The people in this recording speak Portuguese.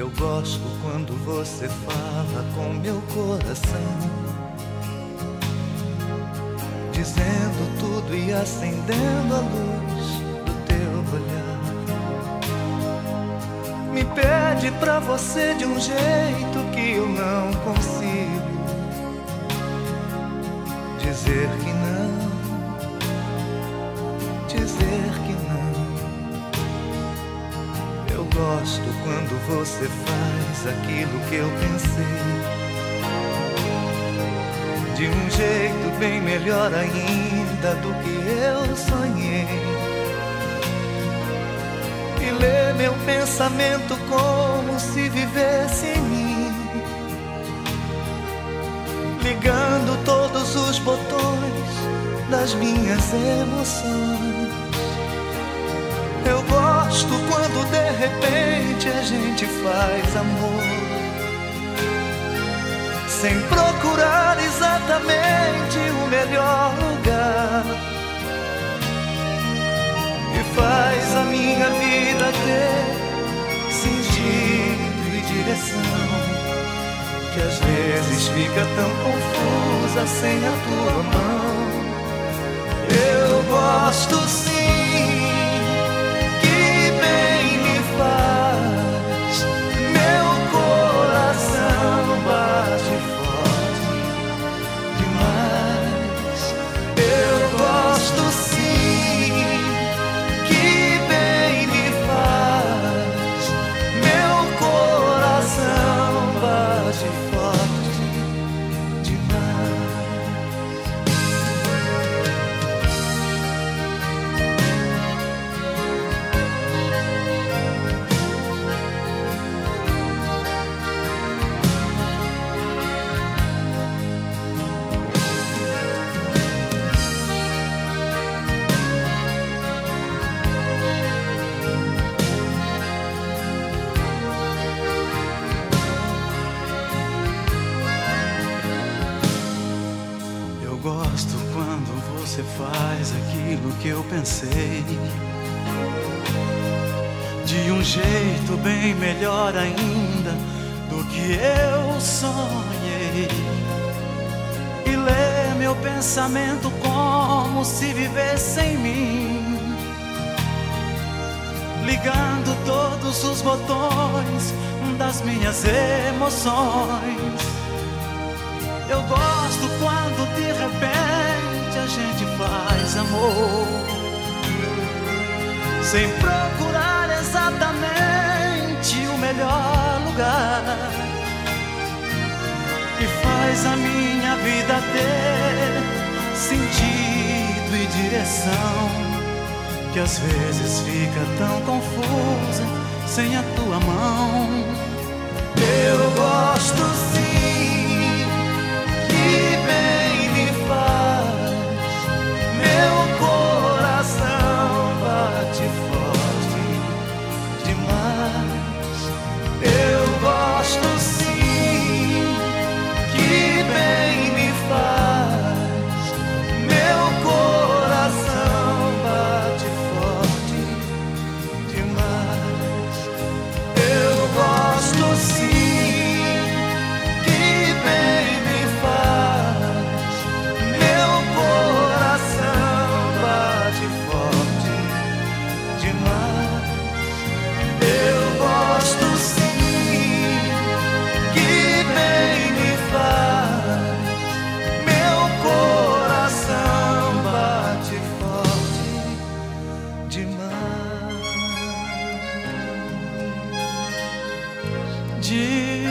Eu gosto quando você fala com meu coração, dizendo tudo e acendendo a luz do teu olhar. Me pede pra você de um jeito que eu não consigo dizer que não, dizer que não. Eu gosto quando você faz aquilo que eu pensei, de um jeito bem melhor ainda do que eu sonhei. E lê meu pensamento como se vivesse em mim, ligando todos os botões das minhas emoções. Eu gosto quando de repente a gente faz amor, sem procurar exatamente o melhor lugar, e faz a minha vida ter sentido e direção, que às vezes fica tão confusa sem a tua mão. Eu gosto sim, que bem me faz, meu coração bate forte demais. Eu gosto sim, que bem me faz, meu coração bate forte demais. Eu gosto quando você faz aquilo que eu pensei, de um jeito bem melhor ainda do que eu sonhei. E lê meu pensamento como se vivesse em mim, ligando todos os botões das minhas emoções. Eu gosto quando de repente a gente faz amor, sem procurar exatamente o melhor lugar, e faz a minha vida ter sentido e direção, que às vezes fica tão confusa sem a tua mão. Eu gosto sim, que bem me faz, meu coração bate forte demais. Eu gosto sim, que bem me faz, meu coração bate forte demais. Eu gosto sim, que bem me faz, meu coração bate forte demais. Eu gosto sim, que bem me faz, meu coração bate forte demais.